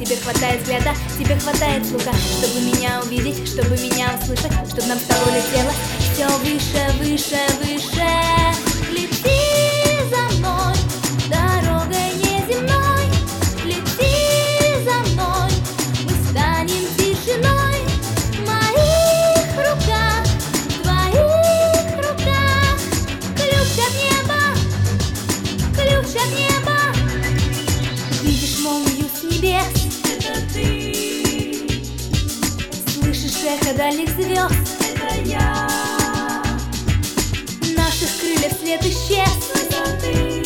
тебе хватает взгляда, тебе хватает слуха, чтобы меня увидеть, чтобы меня услышать, чтобы нам с тобой летело все выше, выше, выше. Лети за мной, дорогой неземной, лети за мной, мы станем тишиной в моих руках, в твоих руках. Ключ от неба, ключ от неба. Видишь молнию с небес, Это ты, слышишь эхо дальних звезд, это я, наших крыльев след исчез. высоты.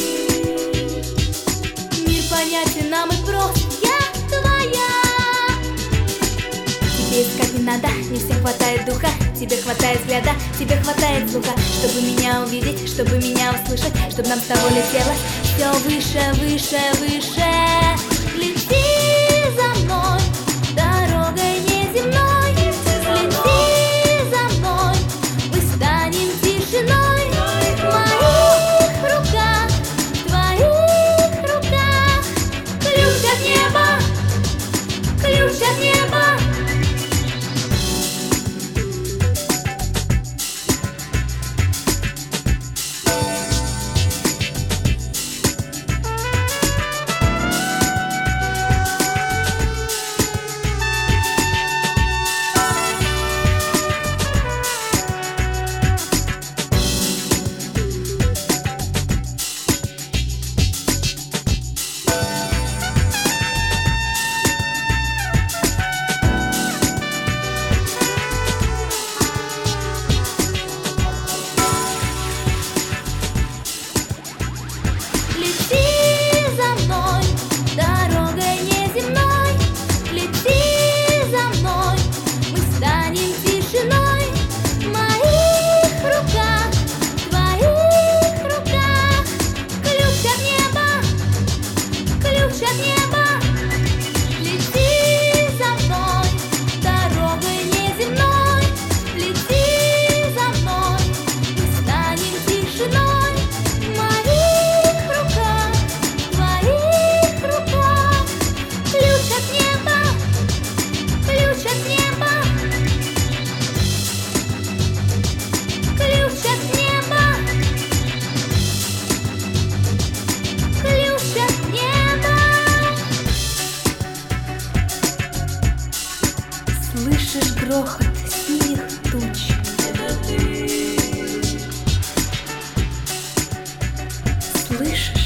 Мир понятен нам и прост, я твоя. Тебе искать не надо, не всем хватает духа, тебе хватает взгляда, тебе хватает слуха, чтобы меня увидеть, чтобы меня услышать, чтобы нам с тобой летело все выше, выше, выше. Лети за мной, дорогой неземной, лети за мной, мы станем тишиной в моих руках, в твоих руках. Ключ от неба, ключ от неба. Лети за мной, дорогой неземной, лети за мной, мы станем тишиной в моих руках, в твоих руках. Ключ от неба, ключ от неба. Лети за мной, дорогой неземной, лети за мной, мы станем тишиной в моих руках, в твоих руках. Ключ от неба, ключ от неба. Ключ от неба, ключ от неба. Слышишь грохот синих туч, Это ты, слышишь